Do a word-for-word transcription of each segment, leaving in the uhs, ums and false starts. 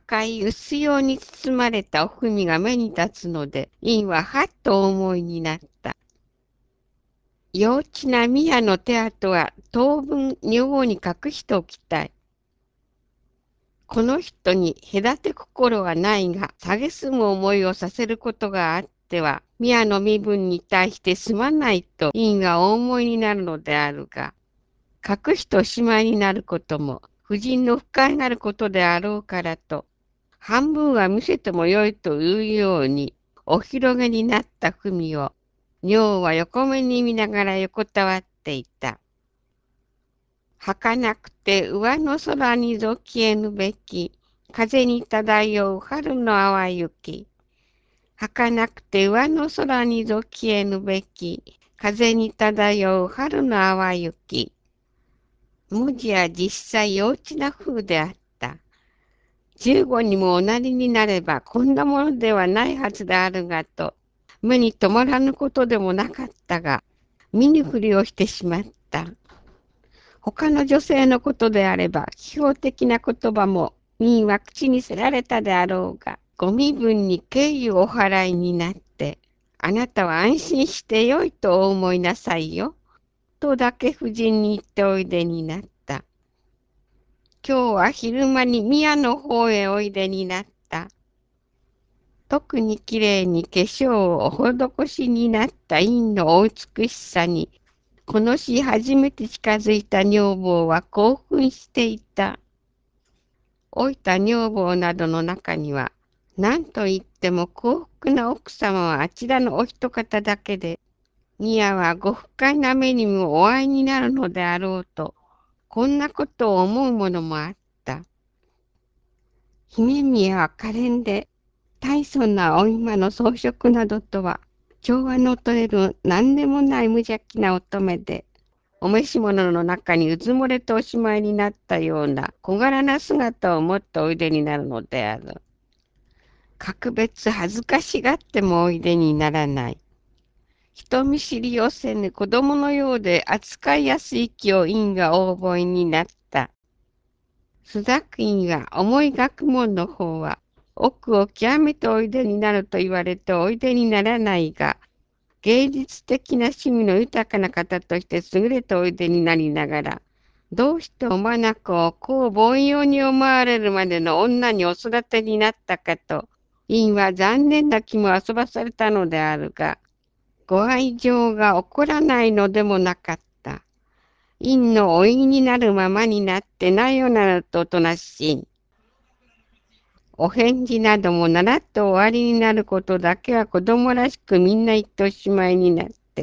赤い薄葉に包まれたお文が目に立つので、院ははっとお思いになった。幼稚な宮の手跡は当分女房に隠しておきたい。この人に隔て心はないが、蔑む思いをさせることがあっては、宮の身分に対してすまないと院がお思いになるのであるが、隠しておしまいになることも、夫人の不快なることであろうからと、半分は見せてもよいというように、お広げになった文を、女王は横目に見ながら横たわっていた。儚くて上の空にぞ消えぬべき、風に漂う春の淡雪。儚くて上の空にぞ消えぬべき、風に漂う春の淡雪。文字は実際幼稚な風であった。十五にもおなりになればこんなものではないはずであるがと、目に留まらぬことでもなかったが、見ぬふりをしてしまった。他の女性のことであれば、批評的な言葉も民は口にせられたであろうが、ご身分に敬意をお払いになって、あなたは安心してよいとお思いなさいよ、とだけ夫人に言っておいでになった。今日は昼間に宮の方へおいでになった。特にきれいに化粧をお施しになった院のお美しさに、この日初めて近づいた女房は興奮していた。老いた女房などの中には、何と言っても幸福な奥様はあちらのお一方だけで、宮はご不快な目にもお会いになるのであろうと、こんなことを思うものもあった。姫宮は可憐で、大層なお今の装飾などとは、調和の取れる何でもない無邪気な乙女で、お召し物の中にうずもれておしまいになったような小柄な姿を持っておいでになるのである。格別恥ずかしがってもおいでにならない。人見知りをせぬ子供のようで扱いやすい気を院がお覚えになった。朱雀院は重い学問の方は奥を極めておいでになると言われておいでにならないが、芸術的な趣味の豊かな方として優れておいでになりながら、どうしておまなこをこう凡庸に思われるまでの女にお育てになったかと、院は残念な気も遊ばされたのであるが、ご愛情が起こらないのでもなかった。院のおいになるままになってなよなるとおとなしい。お返事なども習って終わりになることだけは子供らしくみんな言っておしまいになって、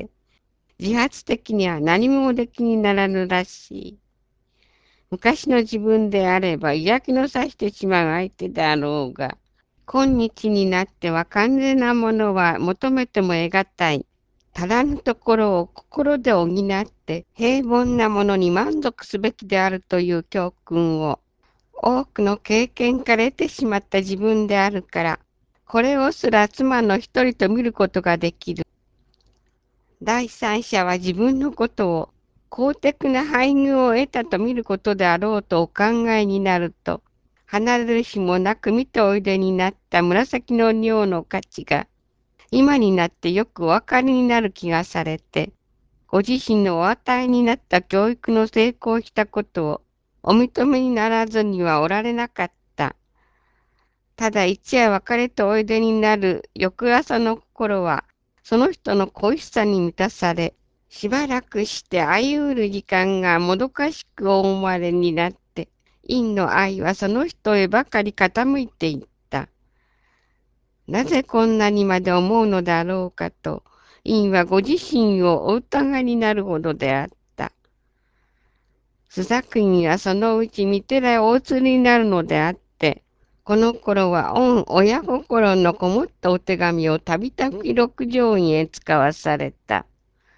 自発的には何もおできにならぬらしい。昔の自分であれば嫌気のさしてしまう相手であろうが、今日になっては完全なものは求めても得難い。足らぬところを心で補って平凡なものに満足すべきであるという教訓を多くの経験から得てしまった自分であるから、これをすら妻の一人と見ることができる。第三者は自分のことを公的な配偶を得たと見ることであろうとお考えになると、離れる日もなく見ておいでになった紫の尿の価値が、今になってよくお分かりになる気がされて、ご自身のお与えになった教育の成功したことをお認めにならずにはおられなかった。ただ一夜別れておいでになる翌朝の心は、その人の恋しさに満たされ、しばらくして相うる時間がもどかしく思われになって、院の愛はその人へばかり傾いていった。なぜこんなにまで思うのだろうかと、院はご自身をお疑いになるほどであった。朱雀院はそのうち御寺へお移りになるのであって、この頃は御親心のこもったお手紙をたびたび六条院へ使わされた。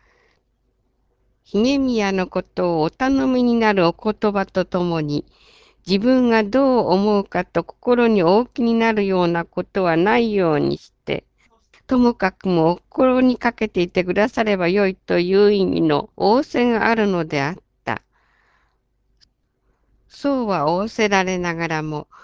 姫宮のことをお頼みになるお言葉とともに、自分がどう思うかと心に大きになるようなことはないようにして、ともかくもお心にかけていてくださればよいという意味の仰せがあるのであった。そうは仰せられながらも、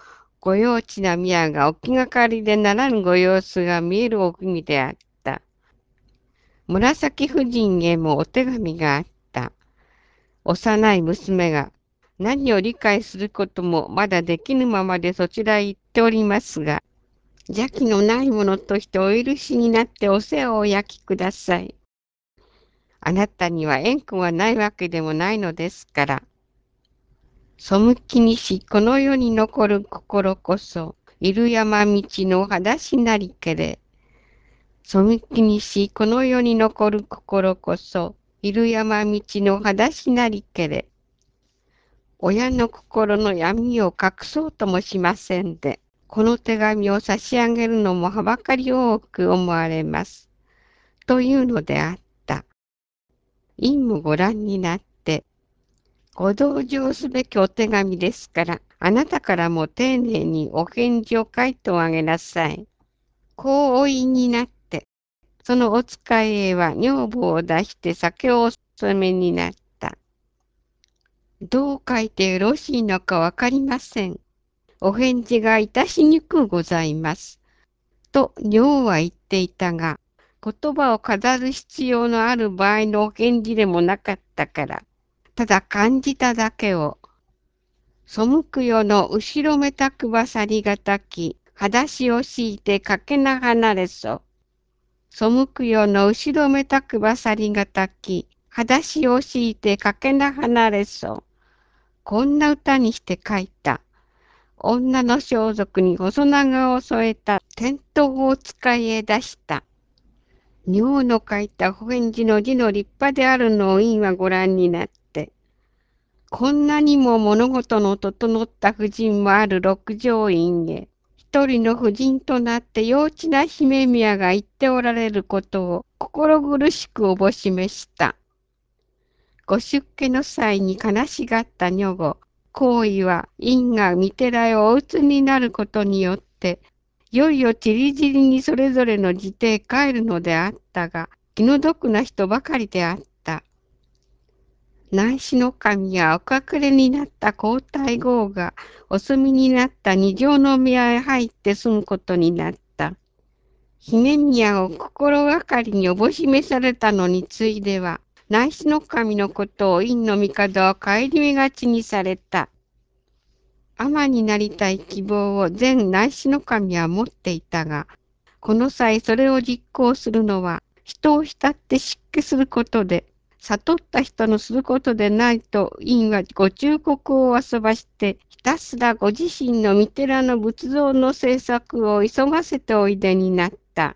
ご幼稚な宮が起きがかりでならぬご様子が見えるお国であった。紫夫人へもお手紙があった。幼い娘が何を理解することもまだできぬままでそちらへ行っておりますが、邪気のないものとしてお許しになってお世話をお焼きください。あなたには縁故がないわけでもないのですから。背きにしこの世に残る心こそ、いる山道の裸足なりけれ。背きにしこの世に残る心こそ、いる山道の裸足なりけれ。親の心の闇を隠そうともしませんで、この手紙を差し上げるのもはばかり多く思われます。というのであった。院もご覧になって、ご同情すべきお手紙ですから、あなたからも丁寧にお返事を書いておあげなさい。こうお言いになって、そのお使いへは女房を出して酒をお勧めになった。どう書いてよろしいのかわかりません。お返事がいたしにくうございます。と女王は言っていたが、言葉を飾る必要のある場合のお返事でもなかったから、ただ感じただけを、背くよの後ろめたくばさりがたき、裸足を敷いてかけな離れそ。背くよの後ろめたくばさりがたき、裸足を敷いてかけな離れそ。こんな歌にして書いた。女の装束に細長を添えた天頭を使いへ出した。女王の書いたお返事の字の立派であるのを院はご覧になって、こんなにも物事の整った婦人もある六条院へ、一人の婦人となって幼稚な姫宮が言っておられることを心苦しくおぼしめした。ご出家の際に悲しがった女御、皇位は院が御寺へお移りになることによって、いよいよちりぢりにそれぞれの自邸へ帰るのであったが、気の毒な人ばかりであった。南市の神やお隠れになった皇太后がお住みになった二条の宮へ入って住むことになった。姫宮を心がかりにおぼしめされたのについでは、南市の神のことを院の帝は顧みがちにされた。尼になりたい希望を前南市の神は持っていたが、この際それを実行するのは人を慕って失敬することで、悟った人のすることでないと院はご忠告を遊ばして、ひたすらご自身の御寺の仏像の制作を急がせておいでになった。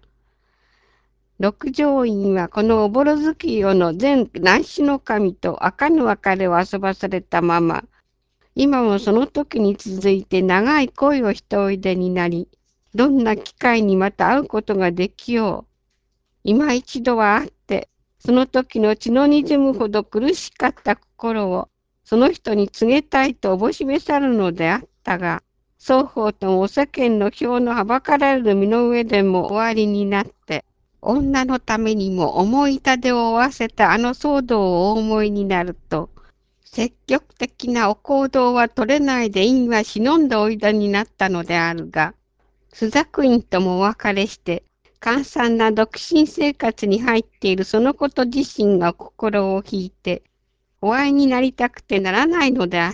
六条院はこのおぼろ月夜の前南市の神と赤の別れを遊ばされたまま、今もその時に続いて長い恋をしておいでになり、どんな機会にまた会うことができよう。今一度は会って、その時の血の滲むほど苦しかった心を、その人に告げたいとおぼしめさるのであったが、双方ともお世間の票のはばかられる身の上でも終わりになって、女のためにも思い痛手を負わせたあの騒動をお思いになると、積極的なお行動は取れないで院は忍んでおいでになったのであるが、朱雀院ともお別れして、簡単な独身生活に入っているそのこと自身が心を引いて、お会いになりたくてならないのであった。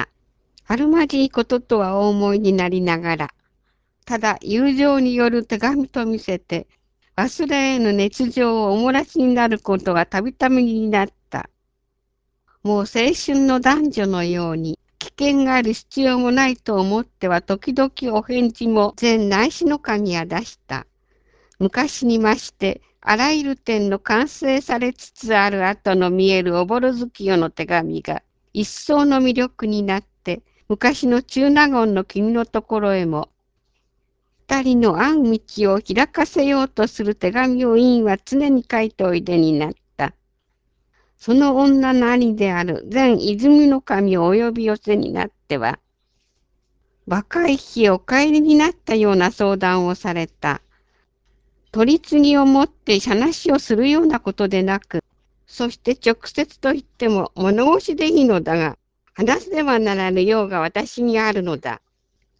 あるまじいこととはお思いになりながら、ただ友情による手紙と見せて、忘れ得ぬ熱情をおもらしになることがたびたびになった。もう青春の男女のように、危険がある必要もないと思っては時々お返事も全内視の神は出した。昔にまして、あらゆる点の完成されつつある後の見えるおぼろ月夜の手紙が、一層の魅力になって、昔の中納言の君のところへも、二人の会う道を開かせようとする手紙を委員は常に書いておいでになった。その女の兄である前泉の神をお呼び寄せになっては、若い日お帰りになったような相談をされた。取り次ぎをもって話をするようなことでなく、そして直接と言っても物腰でいいのだが、話せねばならぬ用が私にあるのだ。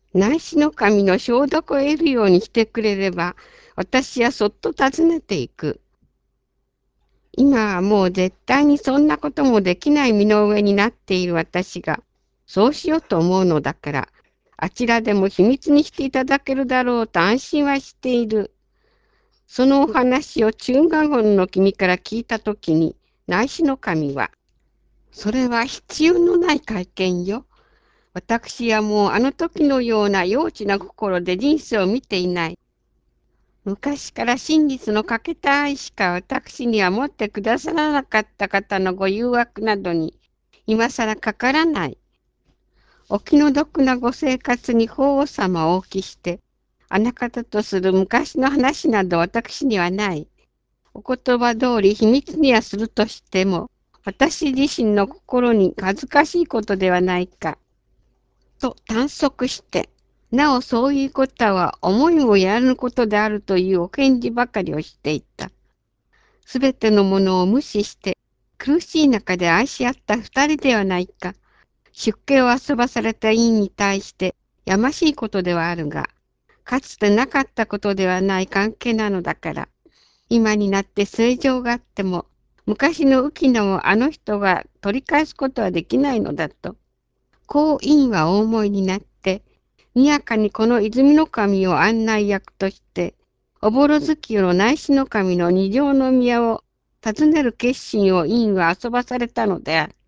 内視の神の消毒を得るようにしてくれれば、私はそっと訪ねていく。今はもう絶対にそんなこともできない身の上になっている私が、そうしようと思うのだから、あちらでも秘密にしていただけるだろうと安心はしている。そのお話を中華言の君から聞いたときに、内視の神は、それは必要のない会見よ。私はもうあの時のような幼稚な心で人生を見ていない。昔から真実のかけた愛しか私には持ってくださらなかった方のご誘惑などに今更かからない。お気の毒なご生活に法皇様をおきして、あなた方とする昔の話など私にはない。お言葉通り秘密にはするとしても、私自身の心に恥ずかしいことではないか。と短足して、なおそういうことは思いもやらぬことであるというお返事ばかりをしていた。すべてのものを無視して、苦しい中で愛し合った二人ではないか。出家を遊ばされた委員に対してやましいことではあるが、かつてなかったことではない関係なのだから、今になって正常があっても、昔の浮野をあの人が取り返すことはできないのだと。こう委員はお思いになって、にやかにこの泉の神を案内役として、おぼろ月夜の内視の神の二条の宮を訪ねる決心を委員は遊ばされたのである。